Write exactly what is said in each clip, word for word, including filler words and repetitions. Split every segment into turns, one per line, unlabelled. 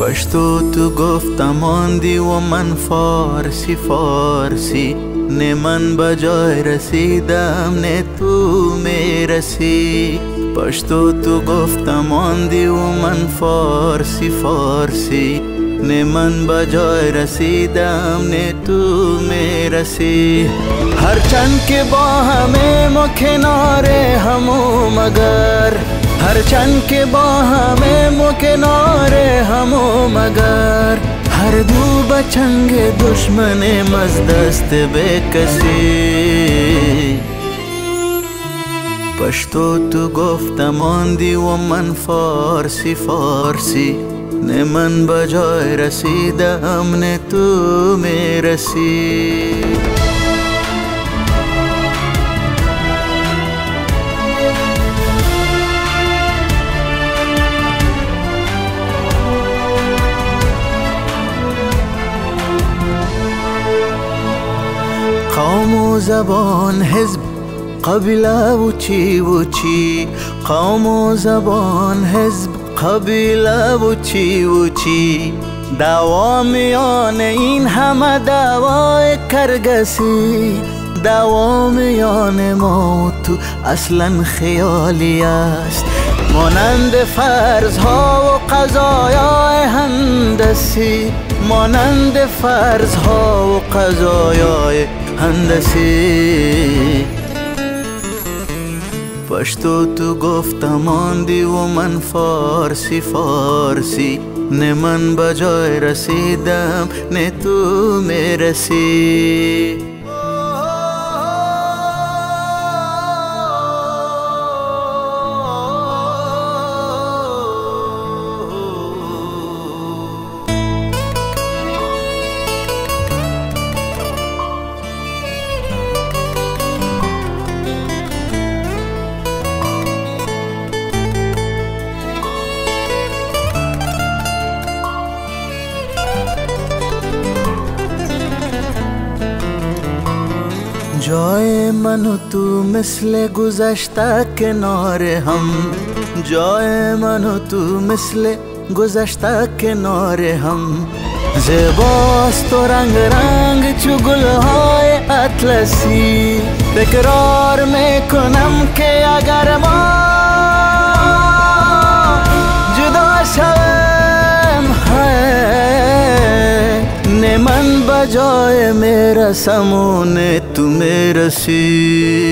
پشتو تو گفتم آندی و من فارسی فارسی، نه من بجای رسیدم نه تو میرسی. پشتو تو گفتم آندی و من فارسی فارسی، نه من بجای رسیدم نه تو میرسی. هرچند که با همه ما کنار همو مگر، هرچند که با همه ما کنار همو مگر، هر دو بچنگ دشمنیم از دست به کسی. پشتو تو گفتم آندی و من فارسی فارسی، نه من بجای رسیدم نه تو میرسی. قوم و زبان حزب قبیله و چی و چی، قوم و زبان حزب قبیله و چی و چی، دعوا میان این همه دعوای کرگسی. دعوا میان ما و تو اصلا خیالی است، مانند فرضها و قضایای هندسی، مانند فرضها و قضایای هندسی. پشتو تو گفتم آندی و من فارسی فارسی، نه من بجای رسیدم نه تو میرسی. جای من و تو مثل گذشته کنار هم، جای من و تو مثل گذشته کنار هم. زیباست و رنگ رنگ چو گلهای اطلسی، تکرار میکنم که اگر ما جدا شویم، نه من بجای میرسم و نه تو میرسی.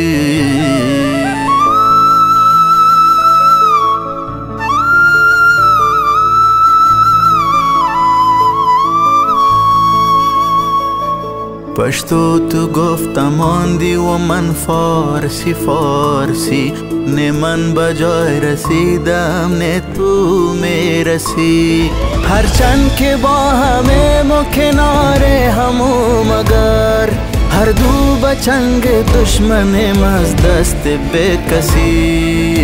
پشتو تو گفتم آندی و من فارسی فارسی، نه من بجای رسیدم نه تو میرسی. هرچند که با همه ما کنار همو مگر، هر دو بچنگ دشمنیم از دست به کسی.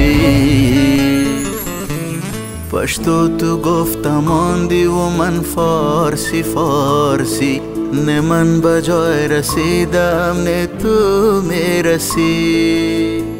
پشتو تو گفتم آندی و من فارسی فارسی، نه من بجای رسیدم نه تو میرسی.